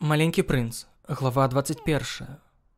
Маленькі прынц, глава 21.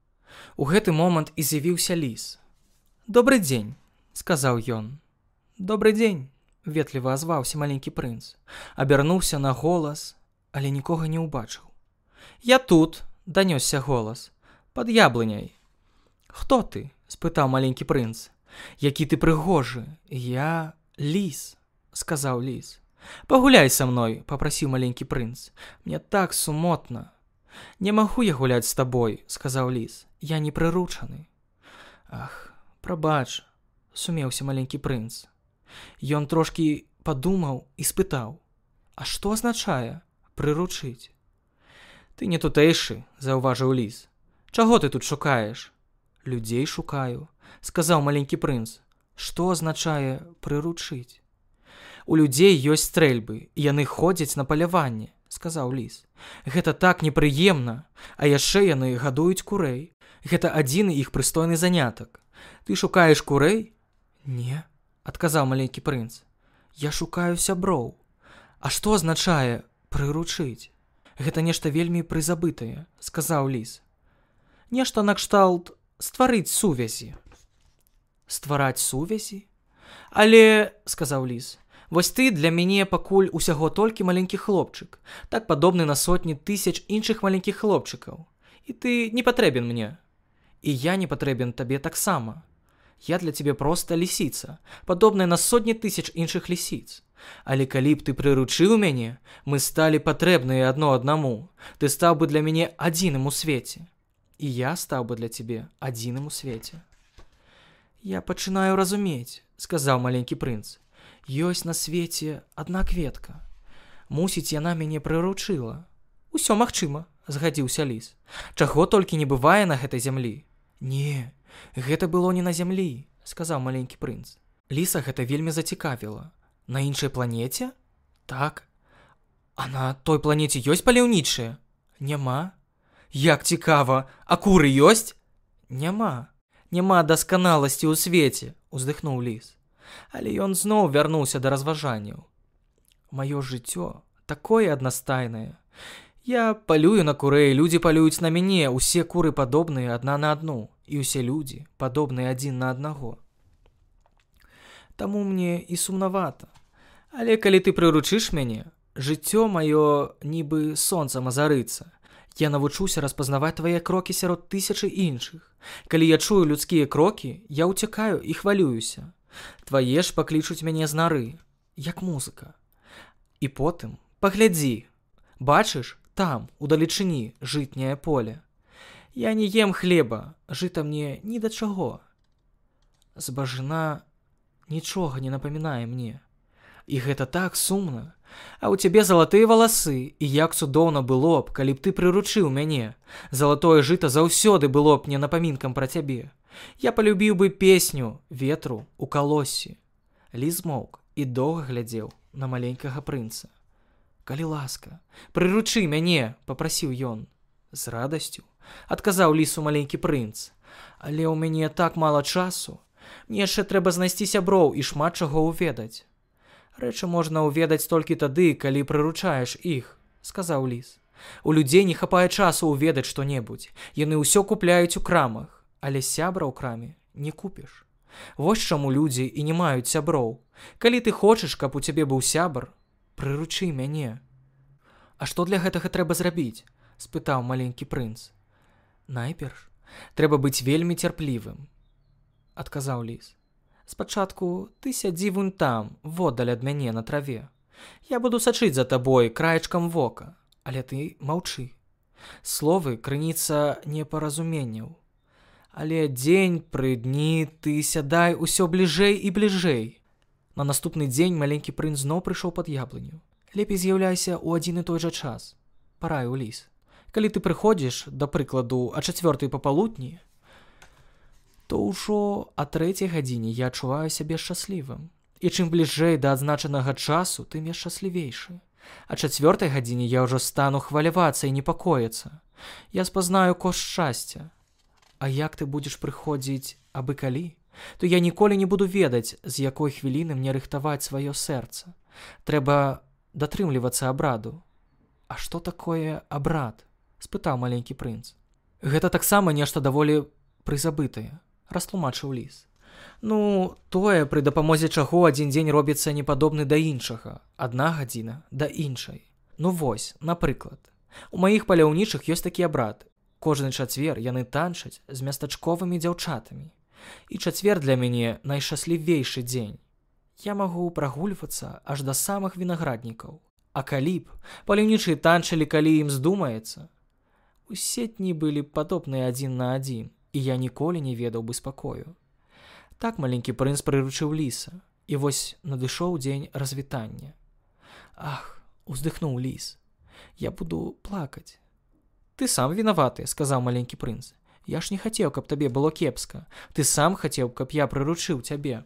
У гэты момант і з'явіўся ліс. «Добры дзень», — сказаў ён. «Добры дзень», — ветліва азваўся маленькі прынц. Абярнуўся на голас, але нікога не ўбачыў. «Я тут», — данёсся голас, — «пад яблыняй». «Хто ты?» — спытаў маленькі прынц. «Які ты прыгожы». «Я ліс», — сказаў ліс. «Пагуляй са мной», — папрасіў маленькі прынц. «Мне так сумотна». «Не магу я гуляць з табой», — сказаў ліс. «Я не прыручаны». «Ах, прабач», — сумеўся маленькі прынц. Ён трошкі падумаў і спытаў: «А што азначае прыручыць?» «Ты не тутэйшы», — заўважыў ліс. «Чаго ты тут шукаеш?» «Людзей шукаю», — сказаў маленькі прынц. «Што азначае прыручыць?» «У людзей ёсць стрэльбы, і яны ходзяць на паляванне», — сказаў ліс. «Гэта так непрыемна, а яшчэ яны гадуюць курэй. Гэта адзіны іх прыстойны занятак. Ты шукаеш курэй?» «Не», — адказаў маленькі прынц. «Я шукаю сяброў». «А што азначае прыручыць?» «Гэта нешта вельмі прызабытае», — сказаў ліс. «Нешта накшталт стварыць сувязі». «Ствараць сувязі?» «Але», — сказаў ліс, «вось ты для мяне пакуль усяго толькі маленькі хлопчык, так падобны на сотні тысяч іншых маленькіх хлопчыкаў. І ты не патрэбен мне. І я не патрэбен табе таксама. Я для цябе проста лісіца, падобная на сотні тысяч іншых лісіц. Але калі б ты прыручыў мяне, мы сталі патрэбныя адно аднаму. Ты стаў бы для мяне адзіным у свеце. І я стаў бы для цябе адзіным у свеце». «Я пачынаю разумець», — сказаў маленькі прынц. «Ёсць на свеце адна кветка. Мусіць, яна мяне прыручыла». «Усё магчыма», — згадзіўся ліс. «Чаго толькі не бывае на гэтай зямлі». «Не, гэта было не на зямлі», — сказаў маленькі прынц. Ліса гэта вельмі зацікавіла. «На іншай планеце?» «Так». «А на той планеце ёсць паляўнічыя?» «Няма». «Як цікава, а куры ёсць?» «Няма. Няма дасканаласці ў свеце», — уздыхнуў ліс. Але ён зноў вярнуўся да разважанняў. «Маё жыццё такое аднастайнае. Я палюю на курэй, людзі палююць на мяне, усе куры падобныя адна на адну, і ўсе людзі падобныя адзін на аднаго. Таму мне і сумнавата. Але калі ты прыручыш мяне, жыццё маё нібы сонцам азарыцца. Я навучуся распазнаваць твае крокі сярод тысячы іншых. Калі я чую людскія крокі, я ўцякаю і хвалююся. Твае ж паклічуць мяне з нары, як музыка. І потым, паглядзі, бачыш, там, удалечыні, жытняе поле. Я не ем хлеба, жыта мне ні да чаго. Збажына нічога не напамінае мне. І гэта так сумна. А ў цябе залатыя валасы, і як цудоўна было б, калі б ты прыручыў мяне. Залатое жыта заўсёды было б мне напамінкам пра цябе. Я палюбіў бы песню ветру ў калоссі». Ліс змоўк і доўга глядзеў на маленькага прынца. «Калі ласка, прыручы мяне», — папрасіў ён. «З радасцю», — адказаў лісу маленькі прынц. «Але ў мяне так мала часу. Мне яшчэ трэба знайсці сяброў і шмат чаго ўведаць». «Рэчы можна ўведаць толькі тады, калі прыручаеш іх», — сказаў ліс. «У людзей не хапае часу ўведаць што-небудзь. Яны ўсё купляюць у крамах, але сябра ў краме не купіш. Вось чаму людзі і не маюць сяброў. Калі ты хочаш, каб у цябе быў сябар, прыручы мяне». «А што для гэтага трэба зрабіць?» — спытаў маленькі прынц. «Найперш трэба быць вельмі цярплівым», — адказаў ліс. «Спачатку ты сядзі вунь там, воддаль ад мяне на траве. Я буду сачыць за табой краечкам вока, але ты маўчы. Словы — крыніца непаразуменняў. Але дзень пры дні ты сядай усё бліжэй і бліжэй». На наступны дзень маленькі прынц зноў прыйшоў пад яблыню. «Лепей з'яўляйся ў адзін і той жа час», — параіў ліс. «Калі ты прыходзіш, да прыкладу, а 4:00 папалудні, то ўжо а 3:00 гадзіне я адчуваю сябе шчаслівым. І чым бліжэй да адзначанага часу, тым я шчаслівейшы. А 4:00 гадзіне я ўжо стану хвалявацца і непакоіцца. Я спазнаю кошт шчасця. А як ты будзеш прыходзіць абы калі, то я ніколі не буду ведаць, з якой хвіліны мне рыхтаваць сваё сэрца. Трэба датрымлівацца абраду». «А што такое абрад?» — спытаў маленькі прынц. Гэта таксама нешта даволі прызабытае, растлумачыў ліс. Ну, тое, пры дапамозе чаго адзін дзень робіцца непадобны да іншага, адна гадзіна да іншай. Ну вось, напрыклад, у маіх паляўнічых ёсць такі абрад. Кожны чацвер яны танчаць з местачковымі дзяўчатамі. І чацвер для мяне найшчаслівейшы дзень. Я магу прагульвацца аж да самых вінаграднікаў. А калі б паляўнічыя танчылі, калі ім здумаецца? Усе дні былі падобныя адзін на адзін, і я ніколі не ведаў бы спакою. Так маленькі прынц прыручыў ліса, і вось надышоў дзень развітання. Ах, уздыхнуў ліс, я буду плакаць. Ты сам вінаваты, сказаў маленькі прынц. Я ж не хацеў, каб табе было кепска. Ты сам хацеў, каб я прыручыў цябе.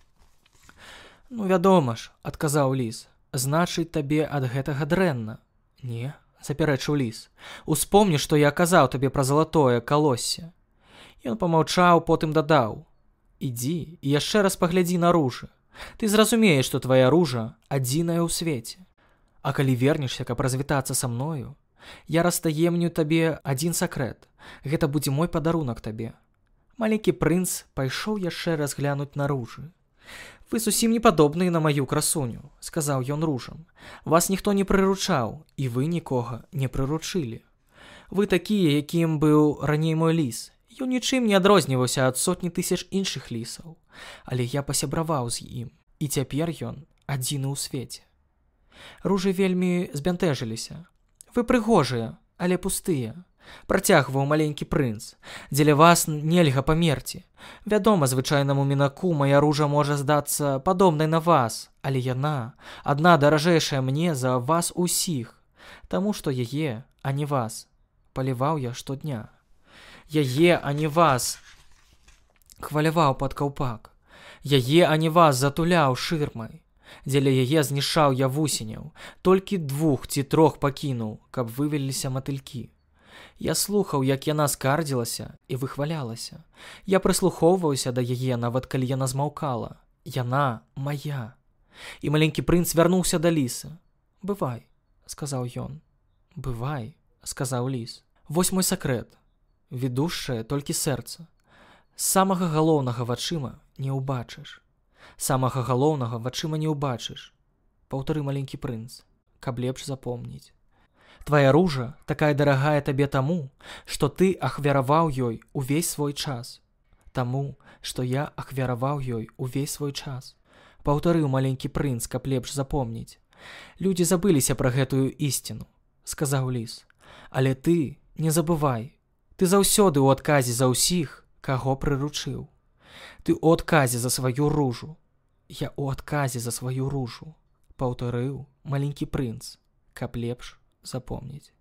Ну, вядома ж, адказаў ліс. Значыць, табе ад гэтага дрэнна. Не, запярэчыў ліс. Успомні, што я казаў табе пра залатое калоссе. Ён памаўчаў, потым дадаў. Ідзі і яшчэ раз паглядзі на ружы. Ты зразумееш, што твая ружа адзіная ў свеце. А калі вернешся, каб развітацца са мною, я растаемню табе адзін сакрэт. Гэта будзе мой падарунак табе. Маленькі прынц пайшоў яшчэ раз глянуць на ружы. Вы зусім не падобныя на маю красуню, сказаў ён ружам. Вас ніхто не прыручаў, і вы нікога не прыручылі. Вы такія, якім быў раней мой ліс. Ён нічым не адрозніваўся ад сотні тысяч іншых лісаў, але я пасябраваў з ім, і цяпер ён адзіны ў свеце. Ружы вельмі збянтэжыліся. Вы прыгожыя, але пустыя, працягваў маленькі прынц. Дзеля вас нельга памерці. Вядома, звычайнаму мінаку мая ружа можа здацца падобнай на вас, але яна адна даражэйшая мне за вас усіх, таму што яе, а не вас, паліваў я штодня. Яе, а не вас, хваляваў пад каўпак. Яе, а не вас, затуляў шырмай. Дзеля яе знішаў я вусеняў, толькі 2 ці 3 пакінуў, каб вывеліліся матылькі. Я слухаў, як яна скардзілася і выхвалялася. Я прыслухоўваўся да яе, нават калі яна змаўкала. Яна мая. І маленькі прынц вярнуўся да ліса. Бывай, сказаў ён. Бывай, сказаў ліс. Вось мой сакрэт. Ведушчае толькі сэрца. Самага галоўнага вачыма не ўбачыш. Самага галоўнага вачыма не ўбачыш. Паўтары маленькі прынц, каб лепш запомніць. Твая ружа такая дарагая табе таму, што ты ахвяраваў ёй увесь свой час. Таму, што я ахвяраваў ёй увесь свой час. Паўтарыў маленькі прынц, каб лепш запомніць. Людзі забыліся пра гэтую ісціну, сказаў ліс. Але ты не забывай. Ты заўсёды ў адказе за ўсіх, каго прыручыў. Ты ў адказе за сваю ружу. Я ў адказе за сваю ружу, паўтарыў маленькі прынц, каб лепш запомніць.